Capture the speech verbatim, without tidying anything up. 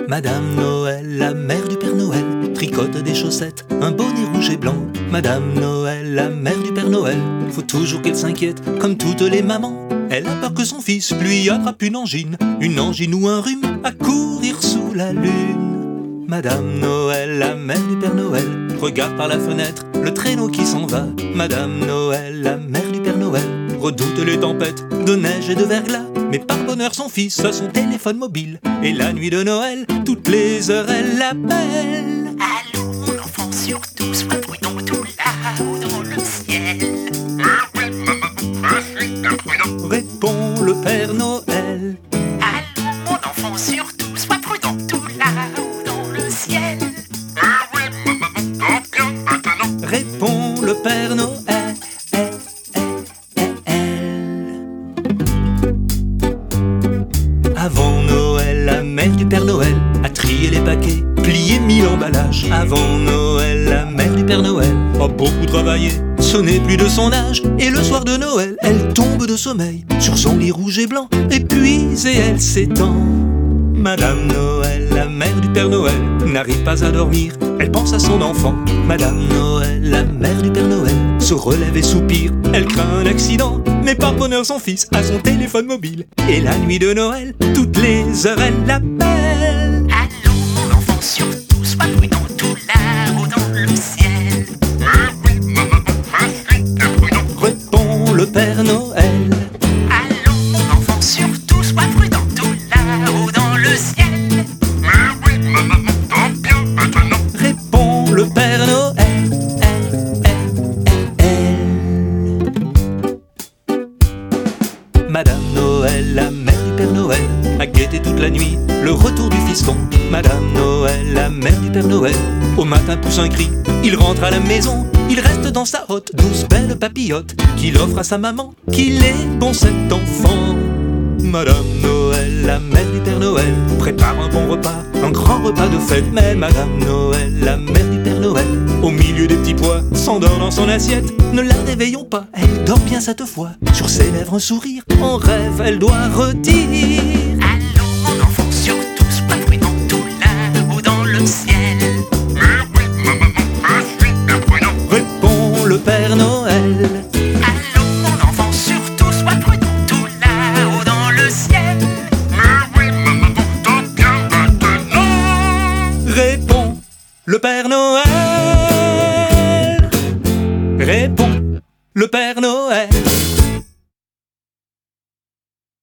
Madame Noël, la mère du Père Noël, tricote des chaussettes, un bonnet rouge et blanc. Madame Noël, la mère du Père Noël, faut toujours qu'elle s'inquiète, comme toutes les mamans. Elle a peur que son fils lui attrape une angine, une angine ou un rhume, à courir sous la lune. Madame Noël, la mère du Père Noël, regarde par la fenêtre le traîneau qui s'en va. Madame Noël, la mère du Père Noël, redoute les tempêtes de neige et de verglas. Mais par bonheur son fils a son téléphone mobile, et la nuit de Noël, toutes les heures elle l'appelle. Allô mon enfant, surtout sois prudent tout là-haut dans le ciel. Ah oui, maman, je suis imprudent, Répond le Père Noël. Allô mon enfant, surtout sois prudent tout là-haut dans le ciel. ah oui, maman, tant bien maintenant. Répond le Père Noël. Avant Noël, la mère du Père Noël a trié les paquets, plié mille emballages. Avant Noël, la mère du Père Noël a beaucoup travaillé, ce n'est plus de son âge. Et le soir de Noël, elle tombe de sommeil sur son lit rouge et blanc, épuisée elle s'étend. Madame Noël, la mère du Père Noël, n'arrive pas à dormir, elle pense à son enfant. Madame Noël, la mère du Père Noël, se relève et soupire, elle craint un accident. Mais par bonheur son fils a son téléphone mobile, et la nuit de Noël, toutes les heures elle l'appelle. Allô mon enfant, surtout sois prudent tout là-haut dans le ciel. Ah oui, maman, je suis imprudent, Répond le Père Noël. Allô mon enfant, surtout sois prudent tout là-haut dans le ciel. ah oui, maman, tant bien maintenant. Répond le Père Noël. Madame Noël, la mère du Père Noël, a guetté toute la nuit le retour du fiston. Madame Noël, la mère du Père Noël, au matin pousse un cri, il rentre à la maison. Il reste dans sa hotte, douze belles papillotes qu'il offre à sa maman. Qu'il est bon cet enfant. Madame Noël, la mère du Père Noël, prépare un bon repas, un grand repas de fête. Mais Madame Noël, la mère du Père Noël, au milieu des petits pois, s'endort dans son assiette. Ne la réveillons pas, elle dort bien cette fois. Sur ses lèvres un sourire, en rêve elle doit redire. Allô mon enfant, surtout sois prudent tout là-haut dans le ciel. ah oui, maman, je suis imprudent, Répond le Père Noël. Allô mon enfant, surtout sois prudent tout là-haut dans le ciel. ah oui, maman, tant bien maintenant. Répond le Père Noël. Répond